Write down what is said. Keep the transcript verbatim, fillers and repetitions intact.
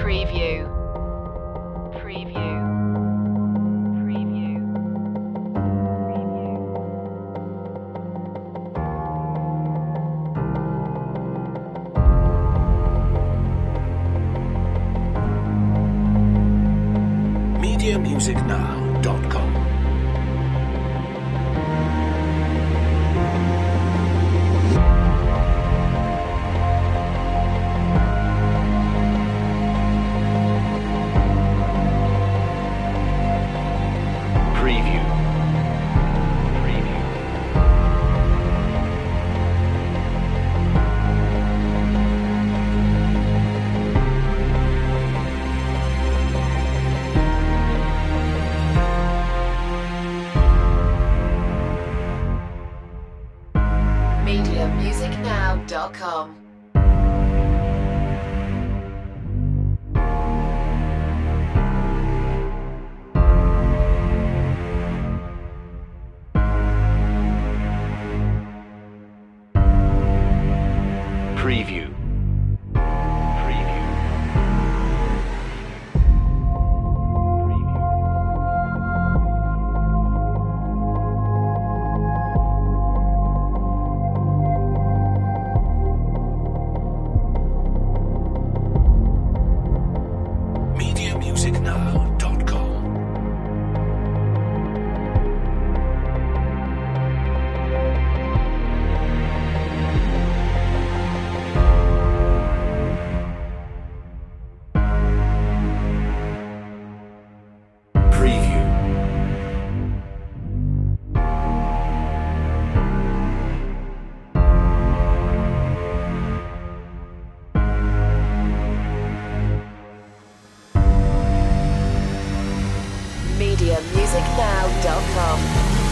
Preview. Preview. Preview. media music now dot com. Preview. Preview. media music now dot com. Preview. Preview. media music now dot com. Preview. media music now dot com.